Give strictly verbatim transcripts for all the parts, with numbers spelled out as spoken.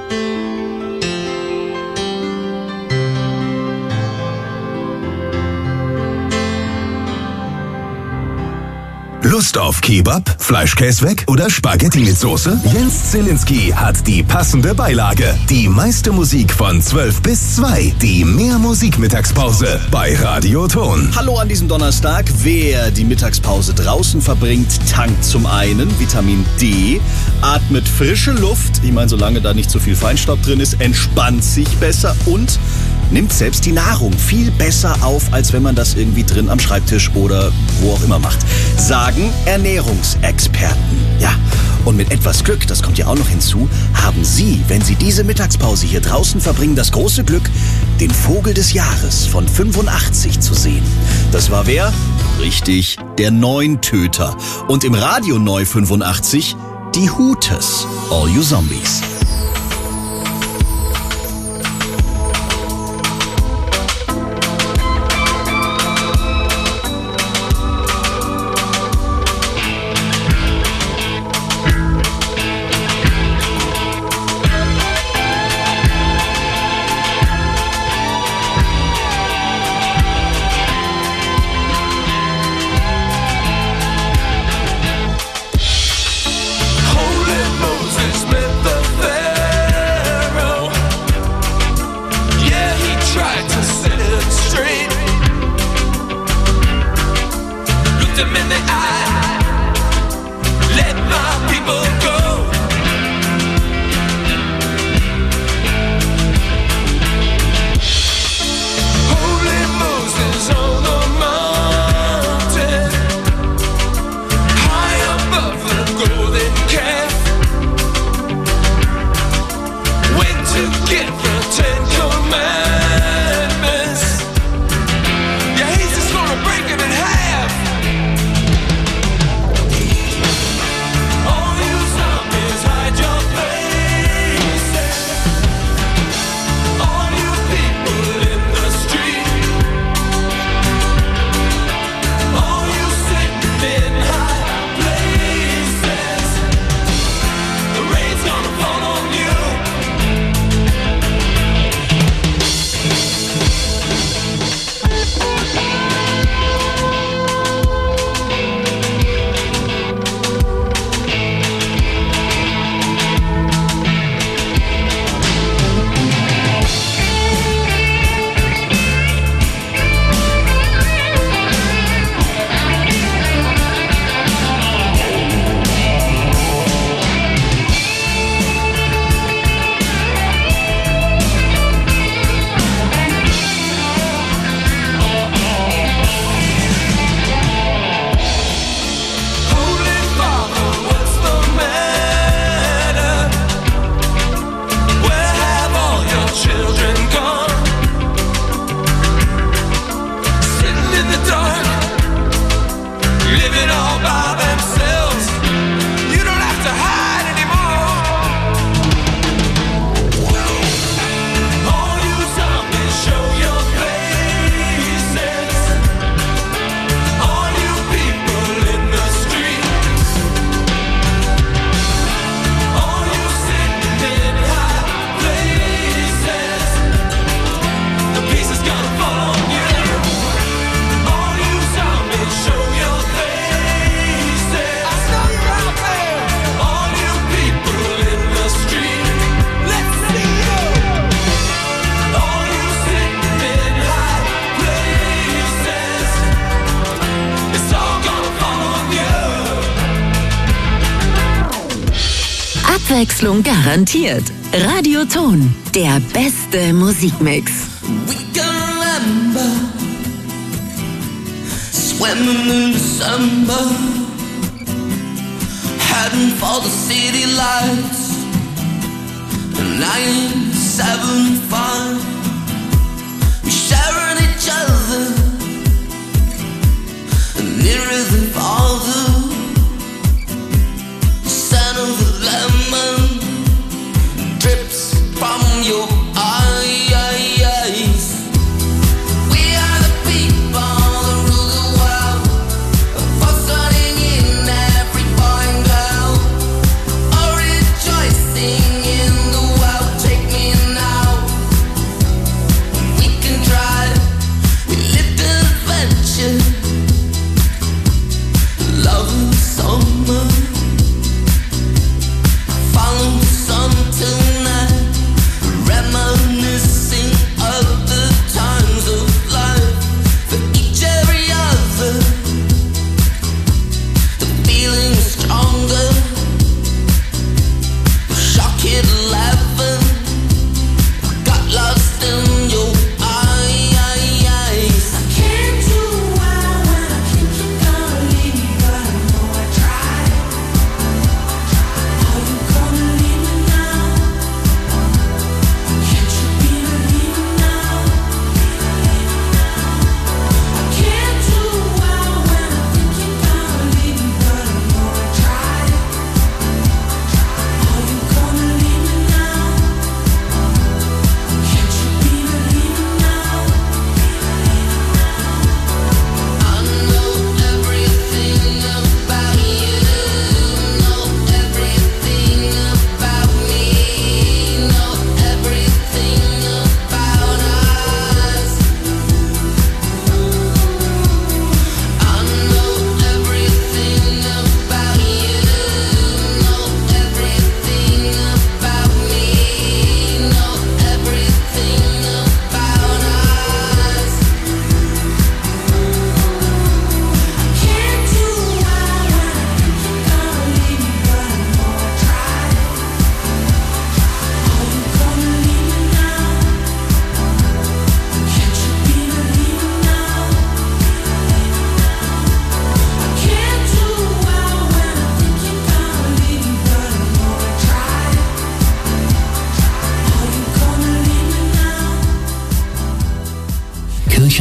Lust auf Kebab, Fleischkäse weg oder Spaghetti mit Soße? Jens Zielinski hat die passende Beilage. Die meiste Musik von zwölf bis zwei. Die Mehr Musik Mittagspause bei Radio Ton. Hallo an diesem Donnerstag. Wer die Mittagspause draußen verbringt, tankt zum einen Vitamin D, atmet frische Luft, ich meine, solange da nicht so viel Feinstaub drin ist, entspannt sich besser und nimmt selbst die Nahrung viel besser auf, als wenn man das irgendwie drin am Schreibtisch oder wo auch immer macht. Sagen Ernährungsexperten. Ja, und mit etwas Glück, das kommt ja auch noch hinzu, haben Sie, wenn Sie diese Mittagspause hier draußen verbringen, das große Glück, den Vogel des Jahres von fünfundachtzig zu sehen. Das war wer? Richtig, der Neuntöter. Und im Radio Neu fünfundachtzig die Hooters. All You Zombies. Abwechslung garantiert. Radio Ton, der beste Musikmix. We can remember swimming in December, heading for the city lights. nine seven five, we sharing each other, nearer than farther. The scent of the lemon drips from your eyes. We are the people that rule the world, fostering in every boy and girl, all rejoicing in the world.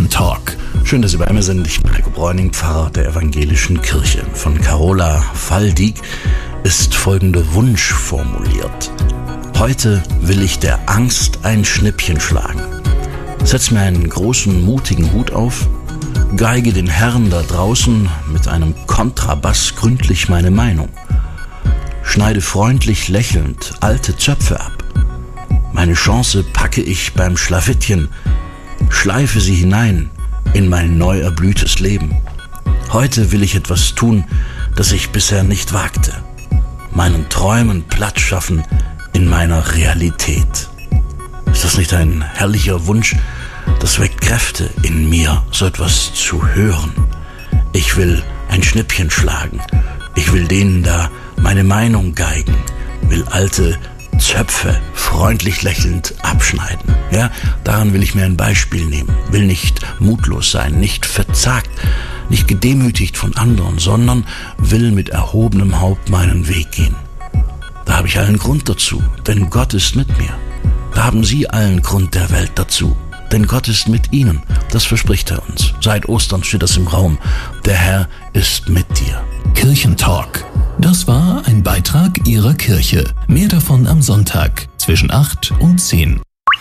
Kirchentalk. Schön, dass Sie bei mir sind. Ich bin Heiko Bräuning, Pfarrer der Evangelischen Kirche. Von Carola Faldig ist folgender Wunsch formuliert. Heute will ich der Angst ein Schnippchen schlagen. Setz mir einen großen, mutigen Hut auf, geige den Herrn da draußen mit einem Kontrabass gründlich meine Meinung. Schneide freundlich lächelnd alte Zöpfe ab. Meine Chance packe ich beim Schlawittchen, schleife sie hinein in mein neu erblühtes Leben. Heute will ich etwas tun, das ich bisher nicht wagte. Meinen Träumen Platz schaffen in meiner Realität. Ist das nicht ein herrlicher Wunsch? Das weckt Kräfte in mir, so etwas zu hören. Ich will ein Schnippchen schlagen. Ich will denen da meine Meinung geigen. Will alte Zöpfe freundlich lächelnd abschneiden. Ja, daran will ich mir ein Beispiel nehmen. Will nicht mutlos sein, nicht verzagt, nicht gedemütigt von anderen, sondern will mit erhobenem Haupt meinen Weg gehen. Da habe ich allen Grund dazu, denn Gott ist mit mir. Da haben Sie allen Grund der Welt dazu, denn Gott ist mit Ihnen. Das verspricht er uns. Seit Ostern steht das im Raum. Der Herr ist mit dir. Kirchentalk. Das war ein Beitrag Ihrer Kirche. Mehr davon am Sonntag zwischen acht und zehn.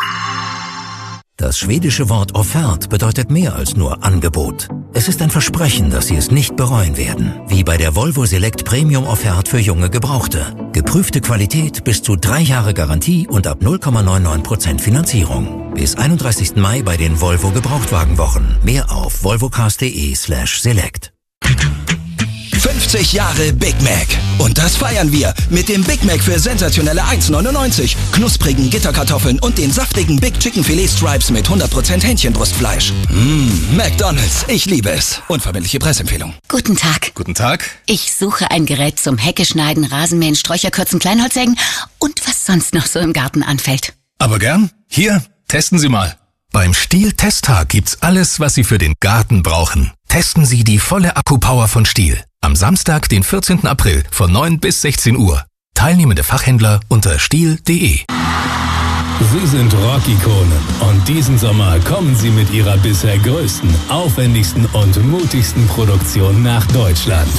Das schwedische Wort Offert bedeutet mehr als nur Angebot. Es ist ein Versprechen, dass Sie es nicht bereuen werden. Wie bei der Volvo Select Premium Offert für junge Gebrauchte. Geprüfte Qualität, bis zu drei Jahre Garantie und ab null Komma neunundneunzig Prozent Finanzierung. Bis einunddreißigsten Mai bei den Volvo Gebrauchtwagenwochen. Mehr auf volvocars.de slash select. fünfzig Jahre Big Mac. Und das feiern wir mit dem Big Mac für sensationelle eins neunundneunzig, knusprigen Gitterkartoffeln und den saftigen Big Chicken Filet Stripes mit hundert Prozent Hähnchenbrustfleisch. Mmh, McDonald's, ich liebe es. Unverbindliche Preisempfehlung. Guten Tag. Guten Tag. Ich suche ein Gerät zum Heckeschneiden, Rasenmähen, Sträucherkürzen, Kleinholzsägen und was sonst noch so im Garten anfällt. Aber gern. Hier, testen Sie mal. Beim Stihl-Testtag gibt's alles, was Sie für den Garten brauchen. Testen Sie die volle Akkupower von Stihl. Am Samstag, den vierzehnten April von neun bis sechzehn Uhr. Teilnehmende Fachhändler unter stihl punkt de. Sie sind Rock-Ikonen und diesen Sommer kommen Sie mit Ihrer bisher größten, aufwendigsten und mutigsten Produktion nach Deutschland.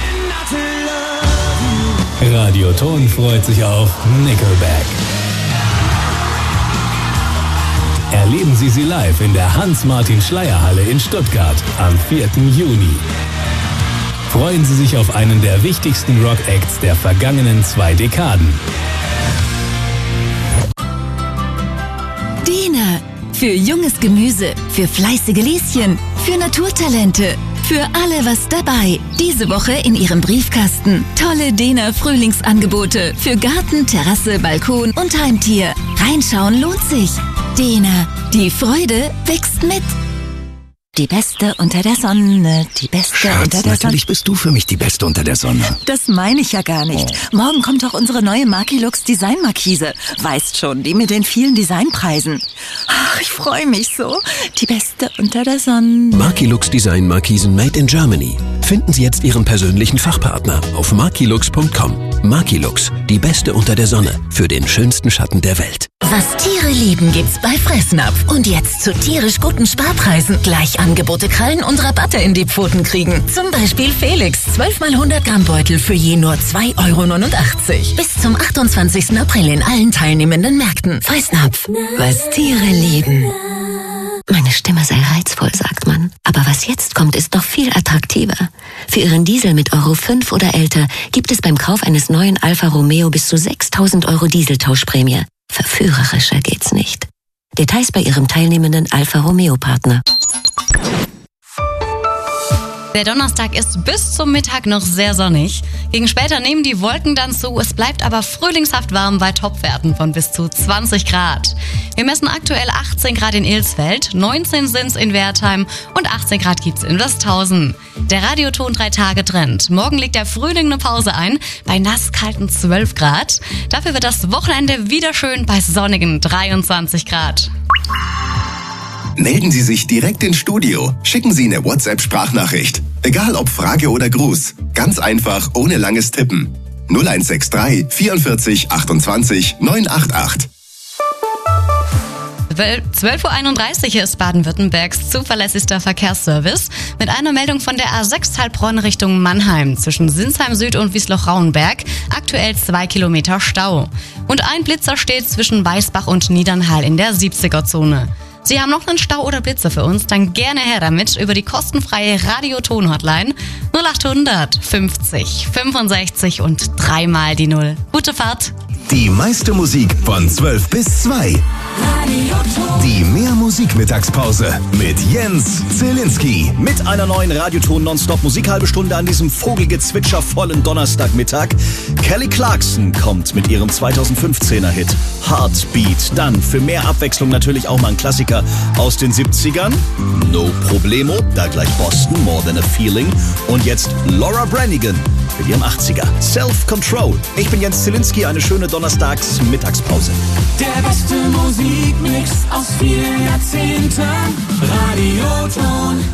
Radio Ton freut sich auf Nickelback. Erleben Sie sie live in der Hans-Martin-Schleyer-Halle in Stuttgart am vierten Juni. Freuen Sie sich auf einen der wichtigsten Rock-Acts der vergangenen zwei Dekaden. Dena. Für junges Gemüse, für fleißige Lieschen, für Naturtalente, für alle was dabei. Diese Woche in Ihrem Briefkasten. Tolle Dena Frühlingsangebote für Garten, Terrasse, Balkon und Heimtier. Reinschauen lohnt sich. Dena. Die Freude wächst mit. Die Beste unter der Sonne, die Beste Schatz, unter der Sonne. natürlich bist du für mich die Beste unter der Sonne. Das meine ich ja gar nicht. Oh. Morgen kommt doch unsere neue Markilux Designmarkise. Weißt schon, die mit den vielen Designpreisen. Ach, ich freue mich so. Die Beste unter der Sonne. Markilux Design Markisen made in Germany. Finden Sie jetzt Ihren persönlichen Fachpartner auf markilux punkt com. Markilux, die Beste unter der Sonne für den schönsten Schatten der Welt. Was Tiere lieben, gibt's bei Fressnapf. Und jetzt zu tierisch guten Sparpreisen. Gleich Angebote krallen und Rabatte in die Pfoten kriegen. Zum Beispiel Felix, zwölf mal hundert Gramm Beutel für je nur zwei Euro neunundachtzig. Bis zum achtundzwanzigsten April in allen teilnehmenden Märkten. Fressnapf, was Tiere lieben. Meine Stimme sei reizvoll, sagt man. Aber was jetzt kommt, ist noch viel attraktiver. Für Ihren Diesel mit Euro fünf oder älter gibt es beim Kauf eines neuen Alfa Romeo bis zu sechstausend Euro Dieseltauschprämie. Verführerischer geht's nicht. Details bei Ihrem teilnehmenden Alfa Romeo Partner. Der Donnerstag ist bis zum Mittag noch sehr sonnig. Gegen später nehmen die Wolken dann zu. Es bleibt aber frühlingshaft warm bei Topwerten von bis zu zwanzig Grad. Wir messen aktuell achtzehn Grad in Ilsfeld, neunzehn sind's in Wertheim und achtzehn Grad gibt's in Westhausen. Der Radioton drei Tage Trend. Morgen legt der Frühling eine Pause ein bei nasskalten zwölf Grad. Dafür wird das Wochenende wieder schön bei sonnigen dreiundzwanzig Grad. Melden Sie sich direkt ins Studio. Schicken Sie eine WhatsApp-Sprachnachricht. Egal ob Frage oder Gruß. Ganz einfach, ohne langes Tippen. null eins sechs drei vierundvierzig achtundzwanzig neunhundertachtzig. zwölf Uhr einunddreißig, hier ist Baden-Württembergs zuverlässigster Verkehrsservice mit einer Meldung von der A sechs Heilbronn Richtung Mannheim zwischen Sinsheim Süd und Wiesloch-Rauenberg. Aktuell zwei Kilometer Stau. Und ein Blitzer steht zwischen Weißbach und Niedernhall in der siebziger-Zone. Sie haben noch einen Stau oder Blitzer für uns? Dann gerne her damit über die kostenfreie Radio-Ton-Hotline null achthundert fünfzig fünfundsechzig und dreimal die Null. Gute Fahrt! Die meiste Musik von zwölf bis zwei. Die Mehr-Musik-Mittagspause mit Jens Zielinski. Mit einer neuen Radioton Nonstop Musik halbe Stunde an diesem Vogelgezwitscher vollen Donnerstagmittag. Kelly Clarkson kommt mit ihrem zweitausendfünfzehner Hit Heartbeat. Dann für mehr Abwechslung natürlich auch mal ein Klassiker aus den siebzigern. No Problemo, da gleich Boston, More Than a Feeling. Und jetzt Laura Branigan mit ihrem achtziger Self-Control. Ich bin Jens Zielinski, eine schöne Donnerstags-Mittagspause. Der beste Musikmix aus vielen Jahrzehnten. Radioton.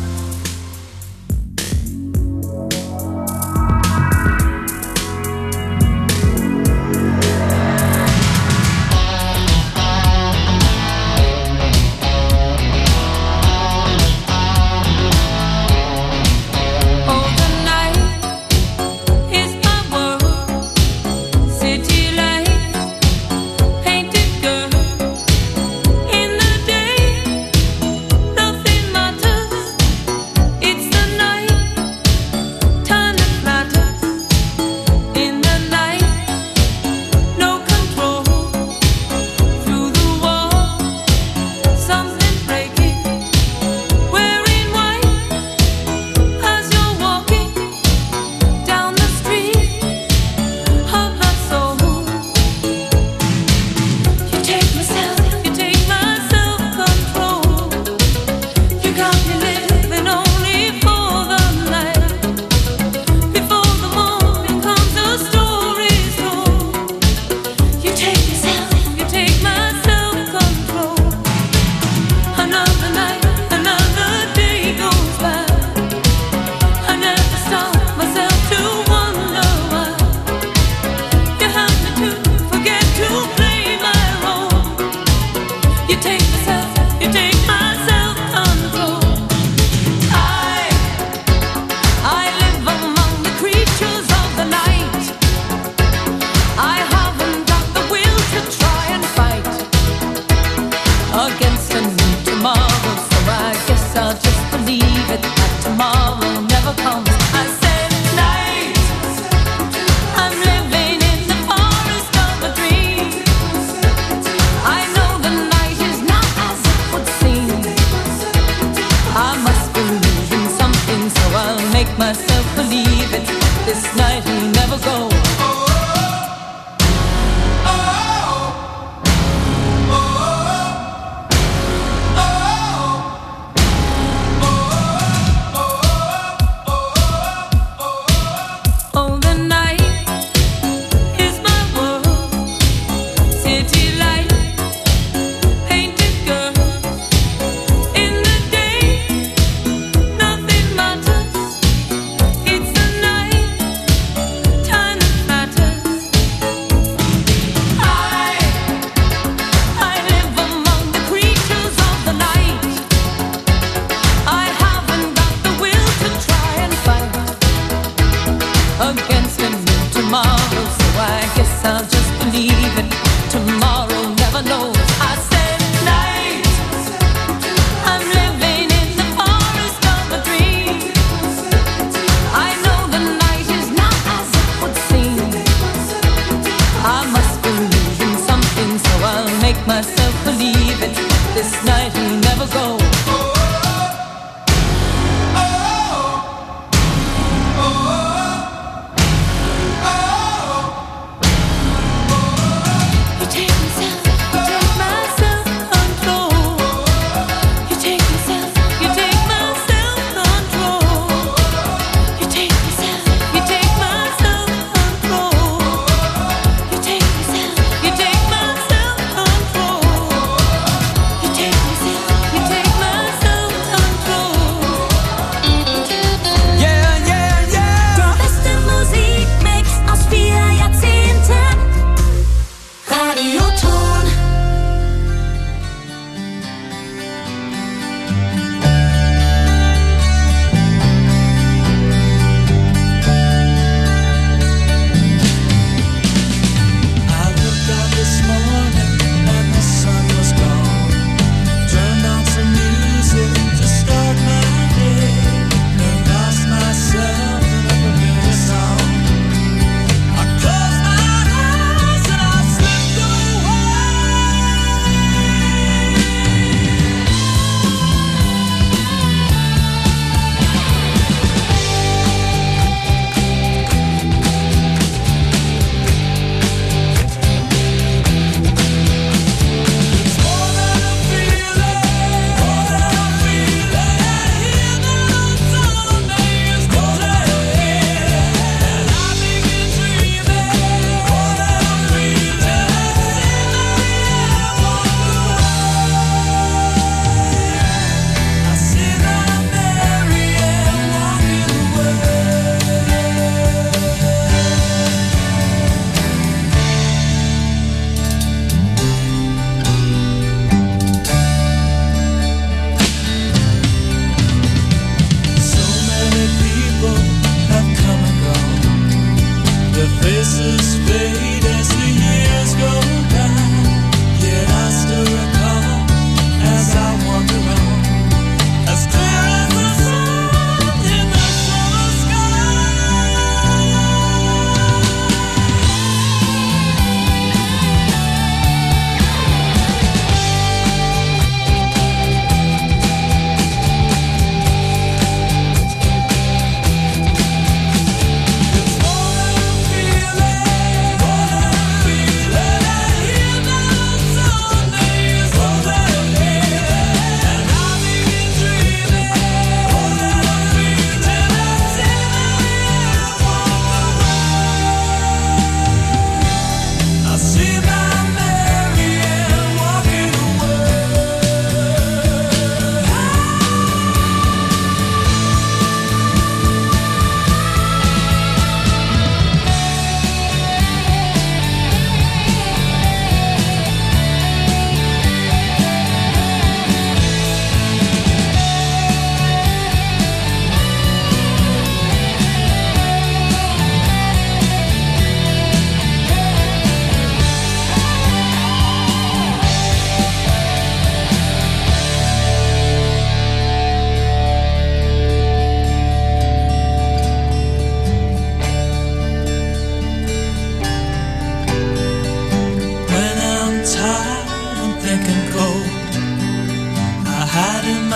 You take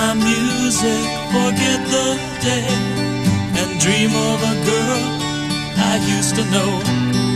my music, forget the day, and dream of a girl I used to know.